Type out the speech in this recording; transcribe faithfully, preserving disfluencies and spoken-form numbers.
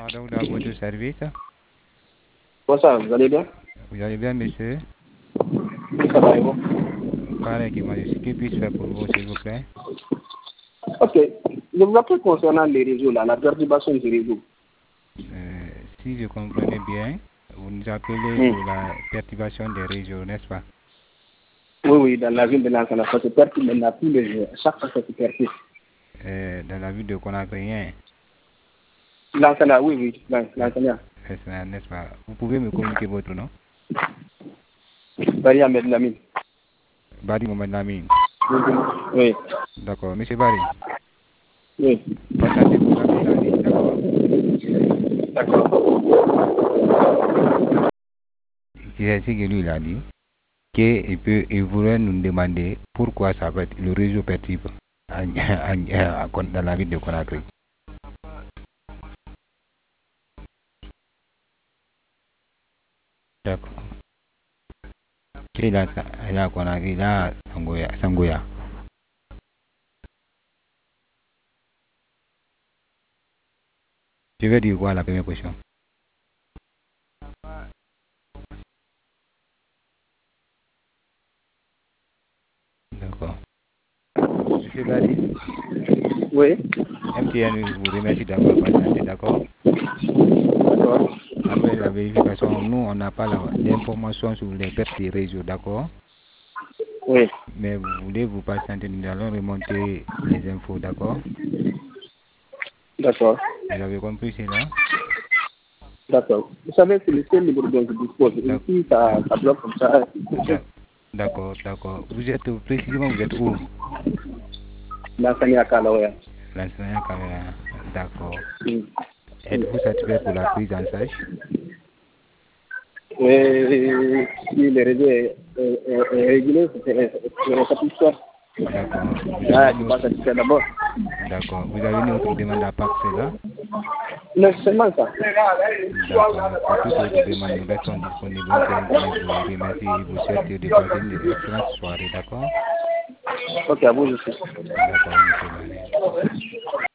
Pardon, dans votre service. Bonsoir, vous allez bien? Vous allez bien, monsieur? Ça va et vous? Pareil, que moi, je suis. Que puis-je faire pour vous, s'il vous plaît? Ok. Je vous appelle concernant les réseaux, là, la perturbation du réseau. Euh, si je comprenais bien, vous nous appelez Hmm. pour la perturbation des réseaux, n'est-ce pas? Oui, oui, dans la ville de Lansana, ça se perturbe maintenant tous les jours. Chaque fois, ça se perturbe. Euh, dans la ville de Conakry, hein? Lansana, oui, oui, dans Euh, Lansana. euh, n'est-ce pas? Vous pouvez me communiquer votre nom? Bari Ahmed Lamine. Bari Mohamed Lamine. Oui, D'accord. Monsieur Bari, oui. patientez-vous là sur la ligne, d'accord? D'accord. C'est ce que lui il a dit. Qu'il peut, il voudrait nous demander pourquoi ça va être le réseau perturbe à- à- à- à- dans la ville de Conakry. D'accord. Il a, il a Conakry, il a Sangoya. Sangoya. Je vais dire quoi la première question? D'accord. Monsieur Bari, Oui. M T N vous remercie d'avoir patienté, d'accord? D'accord. Après la vérification, nous, on n'a pas l'information sur les pertes des réseaux, d'accord? Oui. Mais vous voulez vous patienter, nous allons remonter les infos, d'accord? D'accord. Vous avez compris cela? D'accord. Vous savez, c'est le seul numéro dont je dispose. Et si ça, ça bloque comme ça, D'accord, d'accord. Vous êtes précisément, vous êtes où? Lansana Kalaoya. L'enseignant caméra. D'accord. Hmm. Êtes-vous satisfait pour la prise en charge? Oui, si le réseau est, est, est, est régulé, c'est satisfait. D'accord. Vous avez Ah, une tu vas autre... satisfaire d'abord. D'accord. Vous avez une autre demande à part cela? Non, c'est seulement ça. D'accord. Pour toute autre demande, nous restons disponibles. M T N tenait vous remercier et vous souhaite de passer une excellente soirée, d'accord? Ok, à vous aussi. D'accord, monsieur Barry.